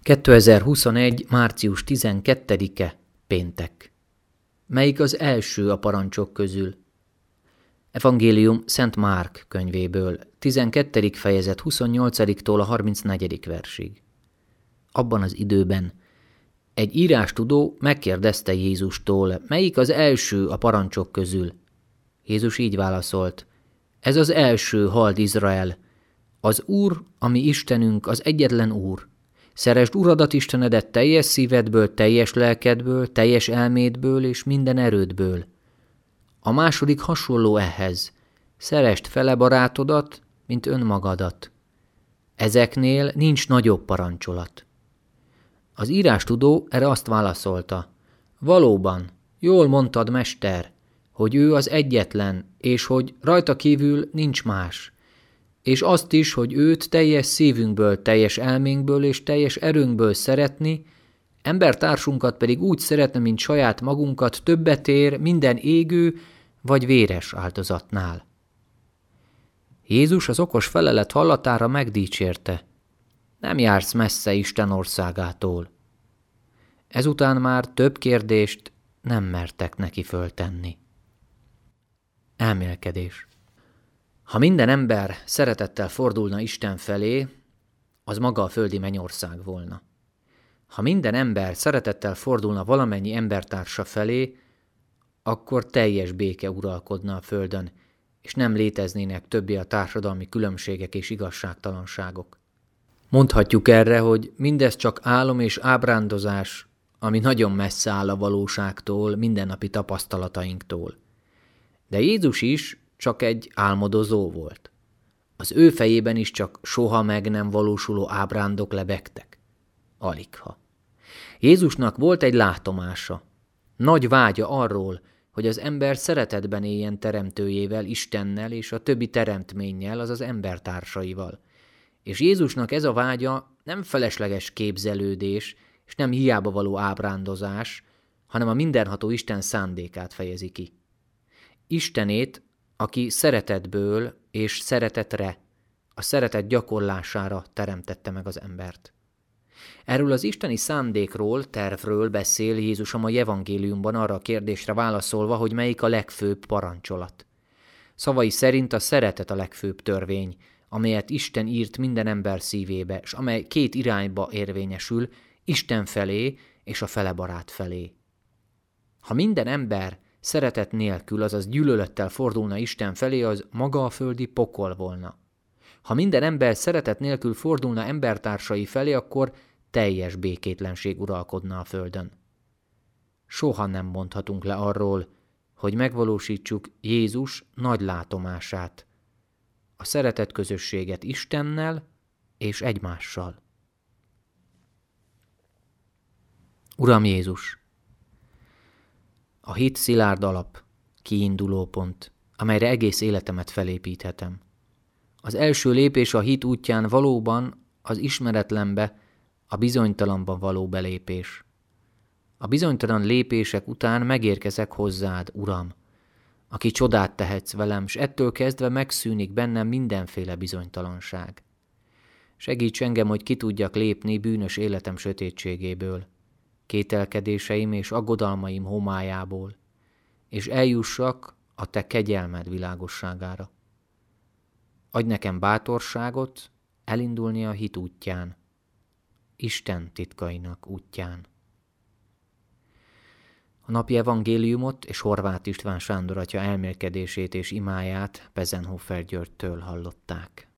2021. március 12-e, péntek. Melyik az első a parancsok közül? Evangélium Szent Márk könyvéből, 12. fejezet 28-tól a 34. versig. Abban az időben egy írástudó megkérdezte Jézustól, melyik az első a parancsok közül. Jézus így válaszolt: ez az első, halld Izrael. Az Úr, a mi Istenünk, az egyetlen Úr. Szeresd Uradat Istenedet teljes szívedből, teljes lelkedből, teljes elmédből és minden erődből. A második hasonló ehhez: szeresd fele barátodat, mint önmagadat. Ezeknél nincs nagyobb parancsolat. Az írástudó erre azt válaszolta: valóban, jól mondtad, mester, hogy ő az egyetlen, és hogy rajta kívül nincs más. És azt is, hogy őt teljes szívünkből, teljes elménkből és teljes erőnkből szeretni, embertársunkat pedig úgy szeretni, mint saját magunkat, többet ér minden égő vagy véres áldozatnál. Jézus az okos felelet hallatára megdicsérte: nem jársz messze Isten országától. Ezután már több kérdést nem mertek neki föltenni. Elmélkedés. Ha minden ember szeretettel fordulna Isten felé, az maga a földi mennyország volna. Ha minden ember szeretettel fordulna valamennyi embertársa felé, akkor teljes béke uralkodna a földön, és nem léteznének többé a társadalmi különbségek és igazságtalanságok. Mondhatjuk erre, hogy mindez csak álom és ábrándozás, ami nagyon messze áll a valóságtól, mindennapi tapasztalatainktól. De Jézus is csak egy álmodozó volt. Az ő fejében is csak soha meg nem valósuló ábrándok lebegtek. Aligha. Jézusnak volt egy látomása. Nagy vágya arról, hogy az ember szeretetben éljen teremtőjével, Istennel és a többi teremtménnyel, azaz embertársaival. És Jézusnak ez a vágya nem felesleges képzelődés, és nem hiába való ábrándozás, hanem a mindenható Isten szándékát fejezi ki. Istenét, aki szeretetből és szeretetre, a szeretet gyakorlására teremtette meg az embert. Erről az isteni szándékról, tervről beszél Jézus a mai evangéliumban arra a kérdésre válaszolva, hogy melyik a legfőbb parancsolat. Szavai szerint a szeretet a legfőbb törvény, amelyet Isten írt minden ember szívébe, és amely két irányba érvényesül, Isten felé és a felebarát felé. Ha minden ember szeretet nélkül, azaz gyűlölettel fordulna Isten felé, az maga a földi pokol volna. Ha minden ember szeretet nélkül fordulna embertársai felé, akkor teljes békétlenség uralkodna a földön. Soha nem mondhatunk le arról, hogy megvalósítsuk Jézus nagy látomását, a szeretet közösséget Istennel és egymással. Uram Jézus! A hit szilárd alap, kiinduló pont, amelyre egész életemet felépíthetem. Az első lépés a hit útján valóban az ismeretlenbe, a bizonytalanba való belépés. A bizonytalan lépések után megérkezek hozzád, Uram, aki csodát tehetsz velem, s ettől kezdve megszűnik bennem mindenféle bizonytalanság. Segíts engem, hogy ki tudjak lépni bűnös életem sötétségéből, kételkedéseim és aggodalmaim homályából, és eljussak a te kegyelmed világosságára. Adj nekem bátorságot elindulni a hit útján, Isten titkainak útján. A napi evangéliumot és Horváth István Sándor atya elmélkedését és imáját Besenhofer Györgytől hallották.